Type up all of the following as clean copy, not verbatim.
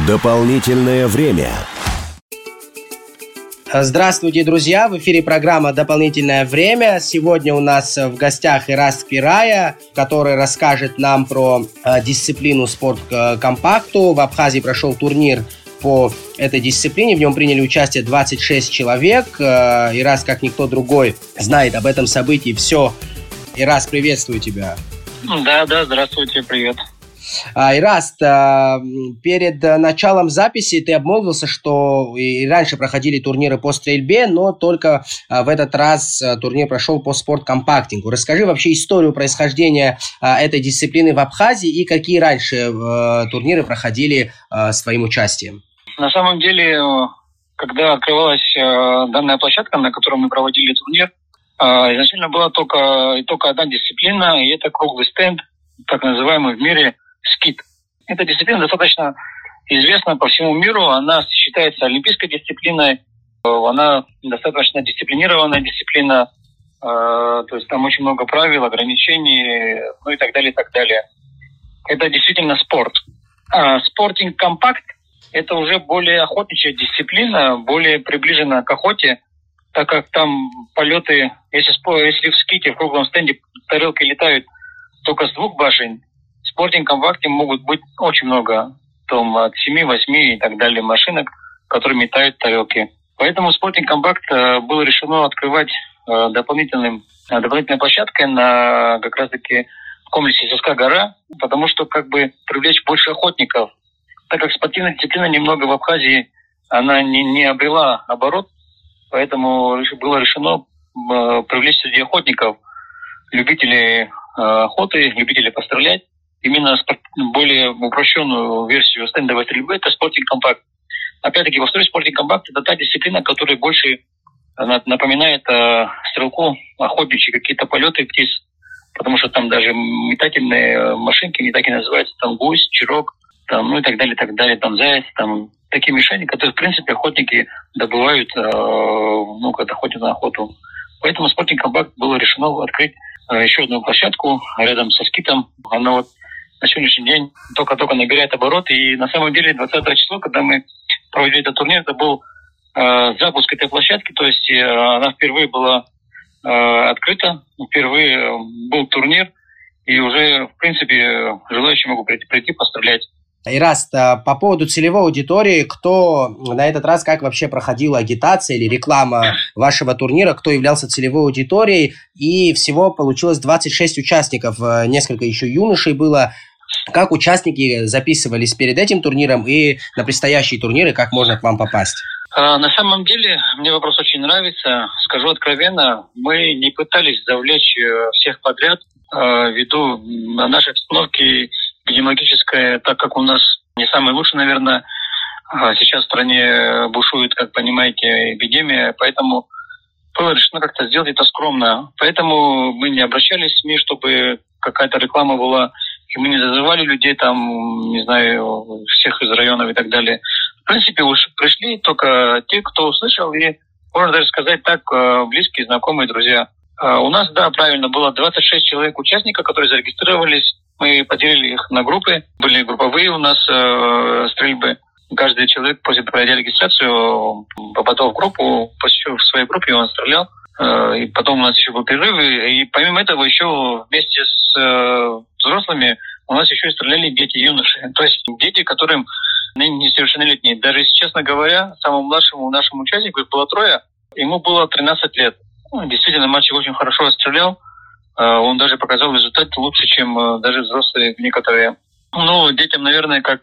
Дополнительное время. Здравствуйте, друзья! В эфире программа «Дополнительное время». Сегодня у нас в гостях Ирас Пирая, который расскажет нам про дисциплину спорт-компакту. В Абхазии прошел турнир по этой дисциплине. В нем приняли участие 26 человек. Ирас, как никто другой, знает об этом событии все. Ирас, приветствую тебя. Да, здравствуйте, привет. Ирас, перед началом записи ты обмолвился, что и раньше проходили турниры по стрельбе, но только в этот раз турнир прошел по спорт-компактингу. Расскажи вообще историю происхождения этой дисциплины в Абхазии и какие раньше турниры проходили с твоим участием. На самом деле, когда открывалась данная площадка, на которой мы проводили турнир, изначально была только одна дисциплина, и это круглый стенд, так называемый в мире скит. Эта дисциплина достаточно известна по всему миру. Она считается олимпийской дисциплиной. Она достаточно дисциплинированная дисциплина. То есть там очень много правил, ограничений, ну и так далее, и так далее. Это действительно спорт. Спортинг-компакт – это уже более охотничья дисциплина, более приближена к охоте, так как там полеты, если в ските, в круглом стенде тарелки летают только с двух башен, в спортинг-компакте могут быть очень много, там от 7-8 и так далее машинок, которые метают тарелки. Поэтому спортинг-компакт было решено открывать дополнительной площадкой на как раз-таки в комплексе Сиска-гора, потому что привлечь больше охотников. Так как спортивная дисциплина немного в Абхазии, она не обрела оборот, поэтому было решено привлечь среди охотников любителей охоты, любителей пострелять. Именно более упрощенную версию стендовой стрельбы – это спортинг-компакт. Опять-таки, в истории спортинг-компакт – это та дисциплина, которая больше напоминает стрелку, охотничьи какие-то полеты птиц, потому что там даже метательные машинки, не так и называются, там гусь, чирок, там, ну и так далее, там заяц, там такие мишени, которые, в принципе, охотники добывают, когда ходят на охоту. Поэтому спортинг-компакт было решено открыть еще одну площадку рядом со скитом. Она на сегодняшний день только-только набирает оборот. И на самом деле 20 числа, когда мы проводили этот турнир, это был запуск этой площадки. То есть она впервые была открыта, впервые был турнир. И уже, в принципе, желающие могут прийти пострелять. Ирас, по поводу целевой аудитории, кто на этот раз, как вообще проходила агитация или реклама вашего турнира, кто являлся целевой аудиторией, и всего получилось 26 участников, несколько еще юношей было. Как участники записывались перед этим турниром и на предстоящие турниры, как можно к вам попасть? На самом деле, мне вопрос очень нравится. Скажу откровенно, мы не пытались завлечь всех подряд ввиду нашей обстановки эпидемиологическая, так как у нас не самый лучший, наверное, сейчас в стране бушует, как понимаете, эпидемия, поэтому было решено как-то сделать это скромно. Поэтому мы не обращались в СМИ, чтобы какая-то реклама была, и мы не зазывали людей там, не знаю, всех из районов и так далее. В принципе, уж пришли только те, кто услышал, и, можно даже сказать так, близкие, знакомые, друзья. У нас, да, правильно, было 26 человек участников, которые зарегистрировались. Мы поделили их на группы. Были групповые у нас стрельбы. Каждый человек, пройдя регистрацию, попадал в группу, в своей группе он стрелял. И потом у нас еще был перерыв. И помимо этого еще вместе с взрослыми у нас еще и стреляли дети-юноши. То есть дети, которым несовершеннолетние. Даже, если честно говоря, самому младшему нашему участнику, их было 3, ему было 13 лет. Действительно, мальчик очень хорошо стрелял. Он даже показал результат лучше, чем даже взрослые некоторые. Ну, детям, наверное, как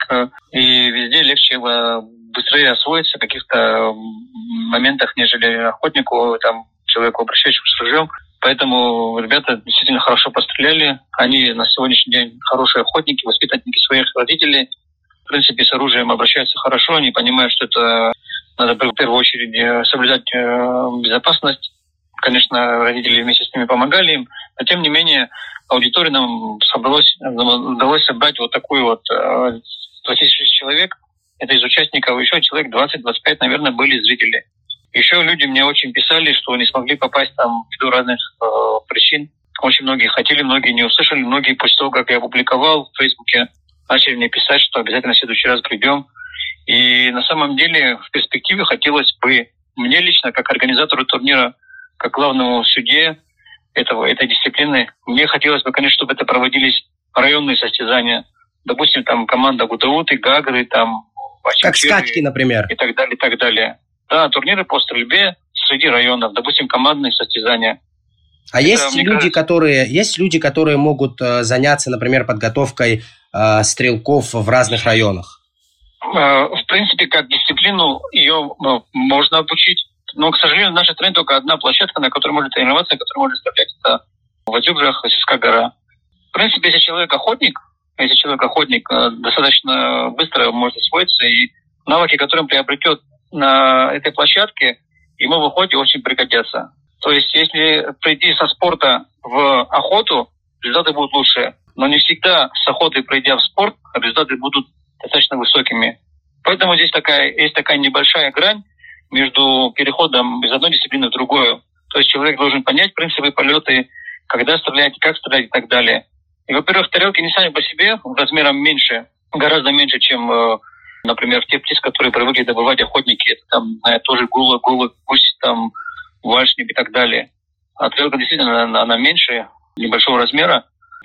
и везде, легче быстрее освоиться в каких-то моментах, нежели охотнику, человеку, обращающемуся с ружьем. Поэтому ребята действительно хорошо постреляли. Они на сегодняшний день хорошие охотники, воспитанники своих родителей. В принципе, с оружием обращаются хорошо. Они понимают, что это надо в первую очередь соблюдать безопасность. Конечно, родители вместе с ними помогали им, но тем не менее аудитории нам удалось собрать вот такую 26 человек. Это из участников, еще человек 20-25, наверное, были зрители. Еще люди мне очень писали, что не смогли попасть там ввиду разных причин. Очень многие хотели, многие не услышали, многие после того, как я опубликовал в Фейсбуке, начали мне писать, что обязательно в следующий раз придем. И на самом деле в перспективе хотелось бы мне лично, как организатору турнира, как главному судье этой дисциплины, мне хотелось бы, конечно, чтобы это проводились районные состязания. Допустим, там команда Гутауты, Гагры, там как скачки, например. И так далее, и так далее. Да, турниры по стрельбе среди районов, допустим, командные состязания. А есть люди, которые могут заняться, например, подготовкой стрелков в разных районах? В принципе, как дисциплину ее можно обучить. Но, к сожалению, в нашей стране только одна площадка, на которой можно тренироваться, которая может стрелять, это в Адюгжах, Сельская гора. В принципе, если человек охотник, достаточно быстро может освоиться, и навыки, которые он приобретет на этой площадке, ему в охоте очень пригодятся. То есть, если прийти со спорта в охоту, результаты будут лучше. Но не всегда с охоты, пройдя в спорт, результаты будут достаточно высокими. Поэтому здесь есть такая небольшая грань между переходом из одной дисциплины в другую. То есть человек должен понять принципы полета, когда стрелять, как стрелять и так далее. И, во-первых, тарелки не сами по себе размером меньше, гораздо меньше, чем, например, те птицы, которые привыкли добывать охотники. Это там тоже голубь, гусь, там, вальшник и так далее. А тарелка действительно она меньше, небольшого размера,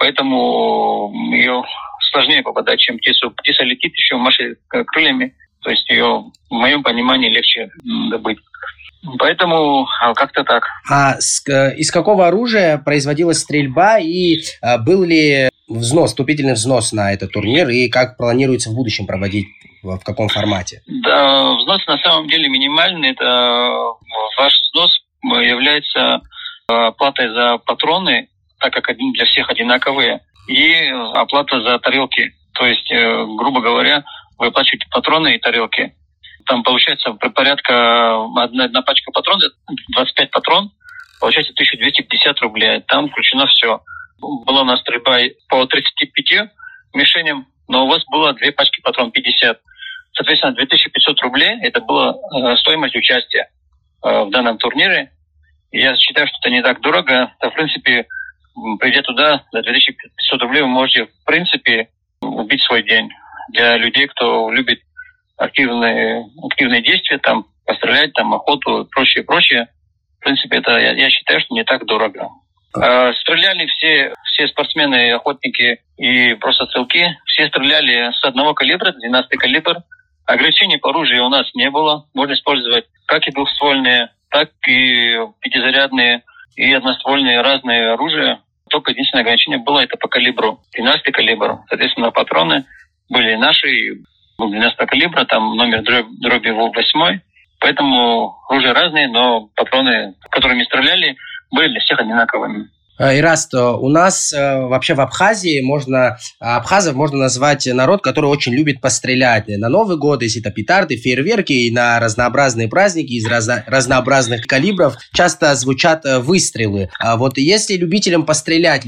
поэтому ее сложнее попадать, чем птицу. Птица летит, еще машет крыльями, то есть ее, в моем понимании, легче добыть. Поэтому как-то так. А из какого оружия производилась стрельба и был ли вступительный взнос на этот турнир и как планируется в будущем проводить, в каком формате? Да, взнос на самом деле минимальный. Это ваш взнос является оплатой за патроны, так как они для всех одинаковые, и оплата за тарелки. То есть, грубо говоря, вы оплачиваете патроны и тарелки. Там получается порядка одна пачка патронов, 25 патрон, получается 1250 рублей. Там включено все. Была у нас стрельба по 35 мишеням, но у вас было 2 пачки патрон 50. Соответственно, 2500 рублей – это была стоимость участия в данном турнире. Я считаю, что это не так дорого. В принципе, придя туда, за 2500 рублей вы можете, в принципе, убить свой день. Для людей, кто любит активные действия, там, пострелять, там, охоту, прочее. В принципе, это, я считаю, что не так дорого. Стреляли все спортсмены, охотники и просто стрелки. Все стреляли с одного калибра, 12-й калибр. Ограничений по оружию у нас не было. Можно использовать как и двухствольные, так и пятизарядные и одноствольные разные оружия. Только единственное ограничение было это по калибру. 12-й калибр. Соответственно, патроны были наши 12-го калибра, там номер дроби 8. Поэтому оружия разные, но патроны, которыми стреляли, были для всех одинаковыми. Ираст, у нас вообще в Абхазии абхазов можно назвать народ, который очень любит пострелять на Новый год, если это петарды, фейерверки, и на разнообразные праздники из разнообразных калибров часто звучат выстрелы. А вот если любители пострелять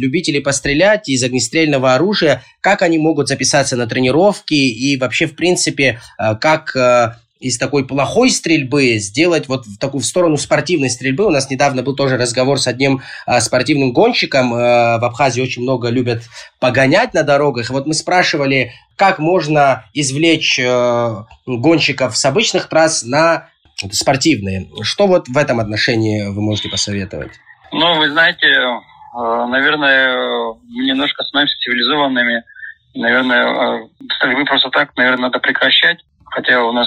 из огнестрельного оружия, как они могут записаться на тренировки и вообще, в принципе, как из такой плохой стрельбы сделать вот в сторону спортивной стрельбы. У нас недавно был тоже разговор с одним спортивным гонщиком. В Абхазии очень много любят погонять на дорогах. И вот мы спрашивали, как можно извлечь гонщиков с обычных трасс на спортивные. Что вот в этом отношении вы можете посоветовать? Ну, вы знаете, наверное, мы немножко становимся цивилизованными. Наверное, стрельбы просто так, наверное, надо прекращать. Хотя у нас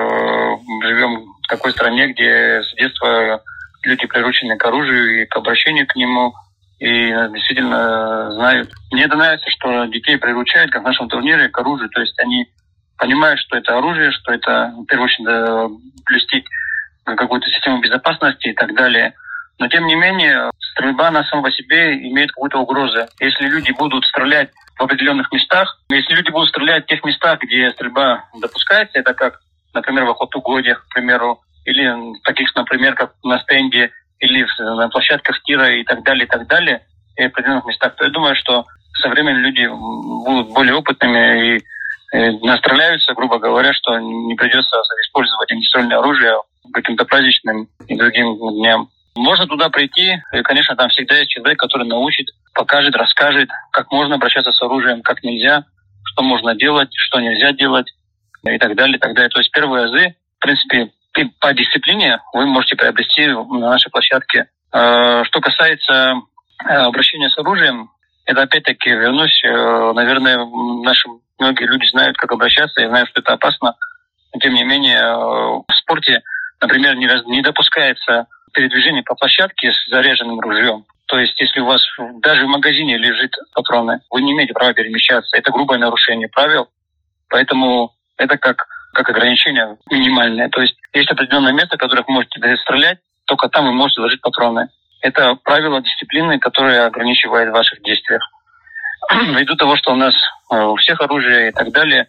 живем в такой стране, где с детства люди приручены к оружию и к обращению к нему, и действительно знают. Мне это нравится, что детей приручают, как в нашем турнире, к оружию. То есть они понимают, что это оружие, что это, в первую очередь, блюсти какую-то систему безопасности и так далее. Но, тем не менее, стрельба на самом по себе имеет какую-то угрозу. Если люди будут стрелять в определенных местах, если люди будут стрелять в тех местах, где стрельба допускается, это как, например, в охотугодиях, к примеру, или таких, например, как на стенде, или на площадках тира и так далее, и в определенных местах, то я думаю, что со временем люди будут более опытными и настреляются, грубо говоря, что не придется использовать огнестрельное оружие к каким-то праздничным и другим дням. Можно туда прийти, и, конечно, там всегда есть человек, который научит, покажет, расскажет, как можно обращаться с оружием, как нельзя, что можно делать, что нельзя делать. и так далее, и так далее. То есть первые азы, в принципе, по дисциплине вы можете приобрести на нашей площадке. Что касается обращения с оружием, это опять-таки, вернусь, наверное, наши многие люди знают, как обращаться, и знают, что это опасно. Но, тем не менее, в спорте, например, не допускается передвижение по площадке с заряженным ружьем. То есть, если у вас даже в магазине лежит патроны, вы не имеете права перемещаться. Это грубое нарушение правил. Поэтому это как ограничение минимальное. То есть, есть определенное место, в которое вы можете стрелять, только там вы можете ложить патроны. Это правило дисциплины, которое ограничивает в ваших действиях. Ввиду того, что у нас у всех оружие и так далее,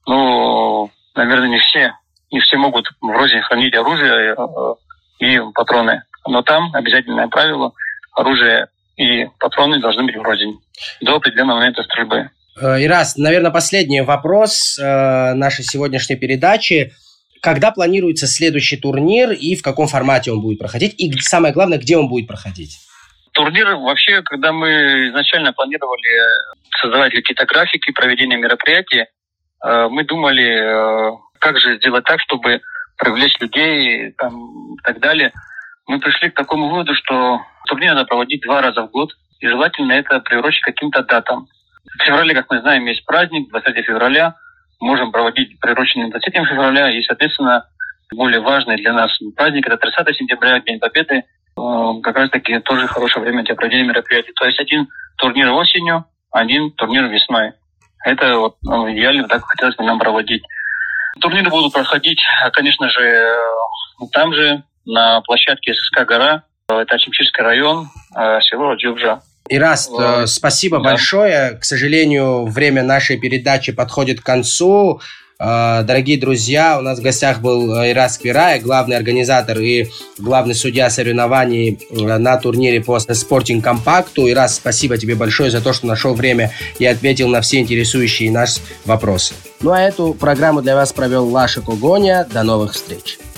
наверное, не все могут в розе хранить оружие и патроны. Но там обязательное правило: оружие и патроны должны быть врознь до определенного момента стрельбы. Ирас, наверное, последний вопрос нашей сегодняшней передачи. Когда планируется следующий турнир и в каком формате он будет проходить? И самое главное, где он будет проходить? Турнир вообще, когда мы изначально планировали создавать какие-то графики проведения мероприятий, мы думали, как же сделать так, чтобы привлечь людей и так далее. Мы пришли к такому выводу, что турнир надо проводить 2 раза в год, и желательно это приурочить к каким-то датам. В феврале, как мы знаем, есть праздник, 23 февраля. Можем проводить приуроченный 23 февраля. И, соответственно, более важный для нас праздник – это 30 сентября, День Победы. Как раз-таки тоже хорошее время для проведения мероприятий. То есть один турнир осенью, один турнир весной. Это идеально, так хотелось бы нам проводить. Турниры будут проходить, конечно же, там же, на площадке ССК «Гора». Это Ачимчирский район, село Джубжа. Ирас, спасибо большое. К сожалению, время нашей передачи подходит к концу. Дорогие друзья, у нас в гостях был Ирас Квирая, главный организатор и главный судья соревнований на турнире по Sporting Компакту. Ирас, спасибо тебе большое за то, что нашел время и ответил на все интересующие нас вопросы. Ну а эту программу для вас провел Лаша Когоня. До новых встреч.